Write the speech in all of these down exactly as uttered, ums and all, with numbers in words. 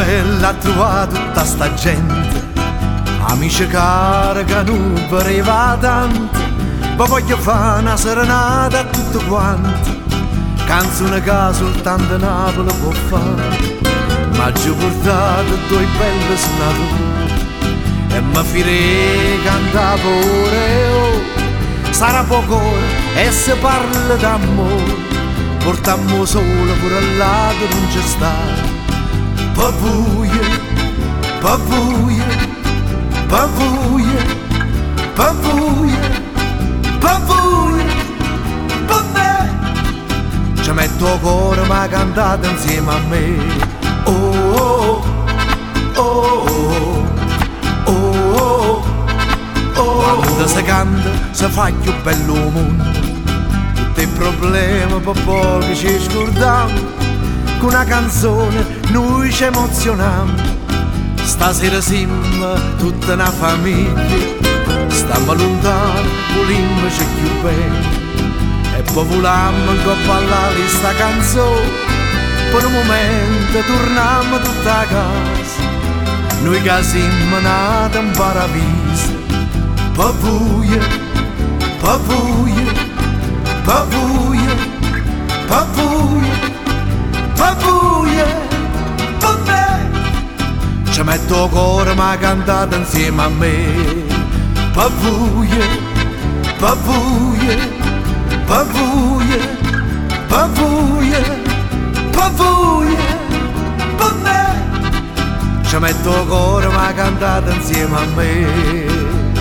bella a trovare tutta sta gente, amici cari che non pareva tanto, ma voglio fare una serenata a tutti quanti, canzone che soltanto Napoli può fare, ma ci ho portato due belli suonatori e mi firei cantavo ore, oh, sarà poco ora e se parla d'amore, portammo solo pure al lato non c'è sta. Pavuie, pavuie, pavuie, pavuie, pavuie, pavuie. Ci metto cuore ma cantate insieme a me. Oh, oh, oh, oh, oh, oh. Quando si canta si fa più bello mondo, tutti i problemi per pochi ci scordiamo, con una canzone noi ci emozioniamo. Stasera siamo tutta una famiglia, stiamo lontano, volimmoci più bene, e poi volammo in coppa alla lista canzone, per un momento torniamo tutta a casa, noi che siamo nati in paradiso. Pavuie, pavuie, pavuie, pavuie, pavuie, pavuie. Ci metto cuore ma cantate insieme a me. Pavuie, pavuie, pavuie, pavuie, pavuie, pavuie. Ci metto cuore ma cantate insieme a me.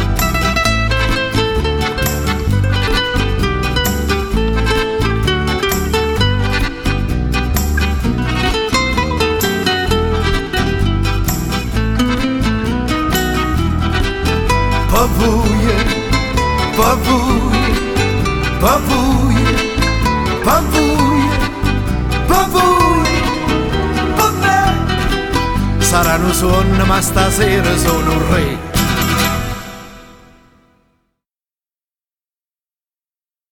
Pavuie, pavuie, pavuie, pavuie, pavuie, pavuie. Saranno sonno ma stasera sono un re.